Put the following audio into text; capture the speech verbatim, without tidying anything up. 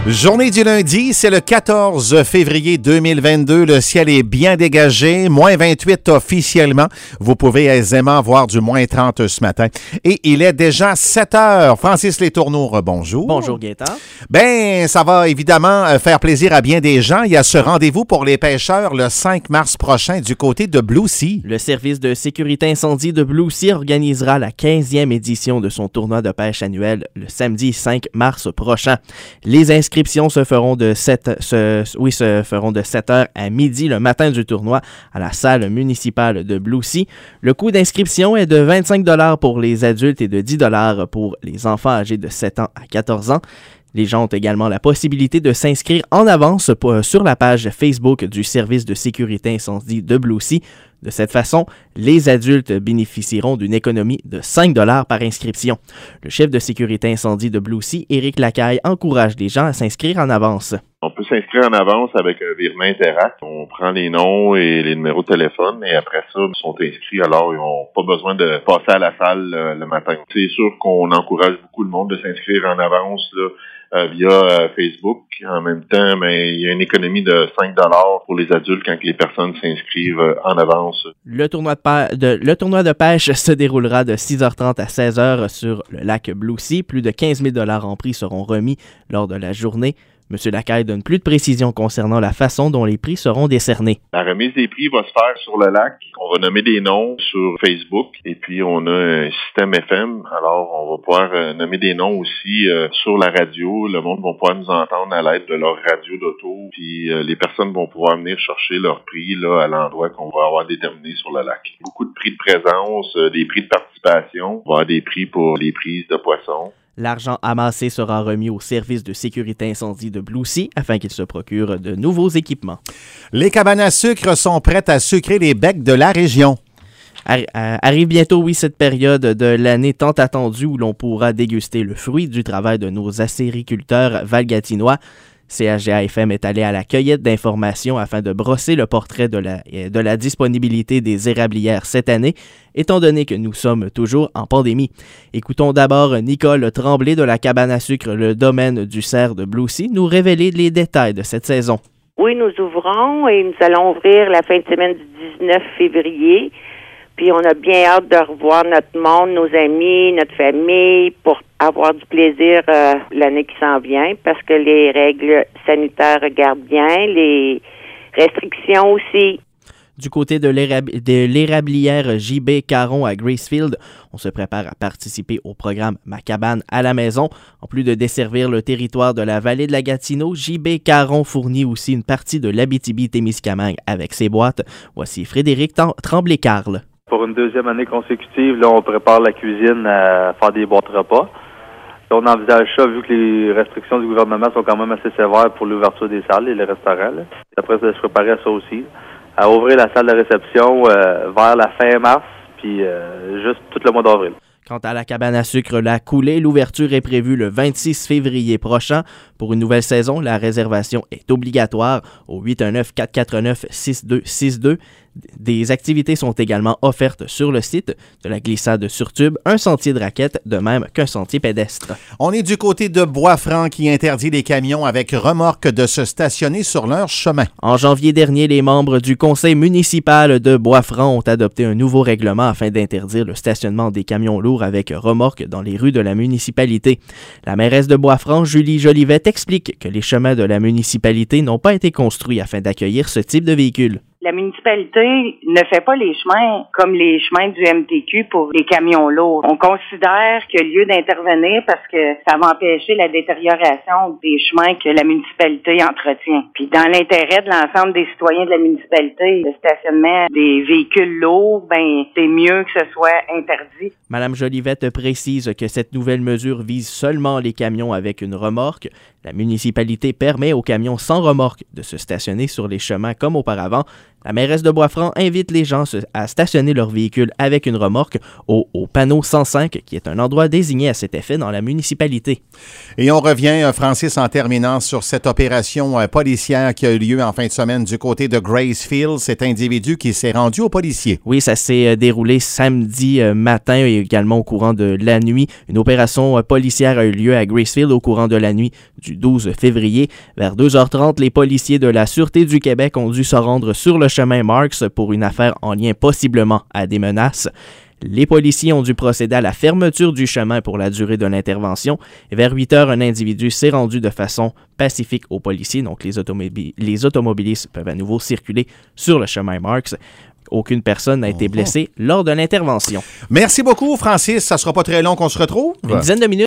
Journée du lundi, c'est le quatorze février deux mille vingt-deux. Le ciel est bien dégagé, moins vingt-huit officiellement. Vous pouvez aisément voir du moins trente ce matin. Et il est déjà sept heures. Francis Letourneau, bonjour. Bonjour Gaétan. Ben, ça va évidemment faire plaisir à bien des gens. Il y a ce rendez-vous pour les pêcheurs le cinq mars prochain du côté de Blue Sea. Le service de sécurité incendie de Blue Sea organisera la quinzième édition de son tournoi de pêche annuel le samedi cinq mars prochain. Les inscriptions se feront de sept, se, oui, se feront de sept heures à midi le matin du tournoi à la salle municipale de Blue Sea. Le coût d'inscription est de vingt-cinq dollars pour les adultes et de dix dollars pour les enfants âgés de sept ans à quatorze ans. Les gens ont également la possibilité de s'inscrire en avance sur la page Facebook du service de sécurité incendie de Blue Sea. De cette façon, les adultes bénéficieront d'une économie de cinq dollars par inscription. Le chef de sécurité incendie de Blue Sea, Éric Lacaille, encourage les gens à s'inscrire en avance. On peut s'inscrire en avance avec un virement Interact. On prend les noms et les numéros de téléphone et après ça, ils sont inscrits. Alors, ils n'ont pas besoin de passer à la salle euh, le matin. C'est sûr qu'on encourage beaucoup le monde de s'inscrire en avance là, euh, via euh, Facebook. En même temps, mais il y a une économie de cinq dollars pour les adultes quand les personnes s'inscrivent euh, en avance. Le tournoi de, pa- de, le tournoi de pêche se déroulera de six heures trente à seize heures sur le lac Blue Sea. Plus de quinze mille dollars en prix seront remis lors de la journée. M. Lacaille donne plus de précisions concernant la façon dont les prix seront décernés. La remise des prix va se faire sur le lac. On va nommer des noms sur Facebook et puis on a un système F M. Alors, on va pouvoir euh, nommer des noms aussi euh, sur la radio. Le monde va pouvoir nous entendre à l'aide de leur radio d'auto. Puis euh, les personnes vont pouvoir venir chercher leur prix là à l'endroit qu'on va avoir déterminé sur le lac. Beaucoup de prix de présence, euh, des prix de participation. On va avoir des prix pour les prises de poissons. L'argent amassé sera remis au service de sécurité incendie de Blue Sea afin qu'il se procure de nouveaux équipements. Les cabanes à sucre sont prêtes à sucrer les becs de la région. Arri- euh, arrive bientôt, oui, cette période de l'année tant attendue où l'on pourra déguster le fruit du travail de nos acériculteurs valgatinois. C H G A F M est allé à la cueillette d'informations afin de brosser le portrait de la, de la disponibilité des érablières cette année, étant donné que nous sommes toujours en pandémie. Écoutons d'abord Nicole Tremblay de la cabane à sucre Le Domaine du Cerf de Blue Sea nous révéler les détails de cette saison. Oui, nous ouvrons et nous allons ouvrir la fin de semaine du dix-neuf février. Puis on a bien hâte de revoir notre monde, nos amis, notre famille pour avoir du plaisir euh, l'année qui s'en vient parce que les règles sanitaires regardent bien, les restrictions aussi. Du côté de, l'érab- de l'érablière J B Caron à Gracefield, on se prépare à participer au programme Ma cabane à la maison. En plus de desservir le territoire de la vallée de la Gatineau, J B Caron fournit aussi une partie de l'Abitibi-Témiscamingue avec ses boîtes. Voici Frédéric Tam- Tremblay-Carle. Pour une deuxième année consécutive, là, on prépare la cuisine à faire des boîtes repas. Là, on envisage ça vu que les restrictions du gouvernement sont quand même assez sévères pour l'ouverture des salles et les restaurants. Là. Après, ça, je préparais ça aussi. À ouvrir la salle de réception euh, vers la fin mars, puis euh, juste tout le mois d'avril. Quant à la cabane à sucre La Coulée, l'ouverture est prévue le vingt-six février prochain. Pour une nouvelle saison, la réservation est obligatoire au huit un neuf, quatre quatre neuf, six deux six deux. Des activités sont également offertes sur le site, de la glissade sur tube, un sentier de raquettes, de même qu'un sentier pédestre. On est du côté de Bois-Franc qui interdit les camions avec remorque de se stationner sur leur chemin. En janvier dernier, les membres du conseil municipal de Bois-Franc ont adopté un nouveau règlement afin d'interdire le stationnement des camions lourds avec remorque dans les rues de la municipalité. La mairesse de Bois-Franc, Julie Jolivet, explique que les chemins de la municipalité n'ont pas été construits afin d'accueillir ce type de véhicules. La municipalité ne fait pas les chemins comme les chemins du M T Q pour les camions lourds. On considère qu'il y a lieu d'intervenir parce que ça va empêcher la détérioration des chemins que la municipalité entretient. Puis dans l'intérêt de l'ensemble des citoyens de la municipalité, le stationnement des véhicules lourds, ben c'est mieux que ce soit interdit. Madame Jolivette précise que cette nouvelle mesure vise seulement les camions avec une remorque. La municipalité permet aux camions sans remorque de se stationner sur les chemins comme auparavant. La mairesse de Bois-Franc invite les gens à stationner leur véhicule avec une remorque au, au panneau cent cinq, qui est un endroit désigné à cet effet dans la municipalité. Et on revient, Francis, en terminant sur cette opération policière qui a eu lieu en fin de semaine du côté de Gracefield. Cet individu qui s'est rendu aux policiers. Oui, ça s'est déroulé samedi matin et également au courant de la nuit. Une opération policière a eu lieu à Gracefield au courant de la nuit du du douze février. Vers deux heures trente, les policiers de la Sûreté du Québec ont dû se rendre sur le chemin Marks pour une affaire en lien possiblement à des menaces. Les policiers ont dû procéder à la fermeture du chemin pour la durée de l'intervention. Et vers huit heures, un individu s'est rendu de façon pacifique aux policiers. Donc, les, automobi- les automobilistes peuvent à nouveau circuler sur le chemin Marks. Aucune personne n'a été blessée lors de l'intervention. Merci beaucoup, Francis. Ça ne sera pas très long qu'on se retrouve. Une dizaine de minutes.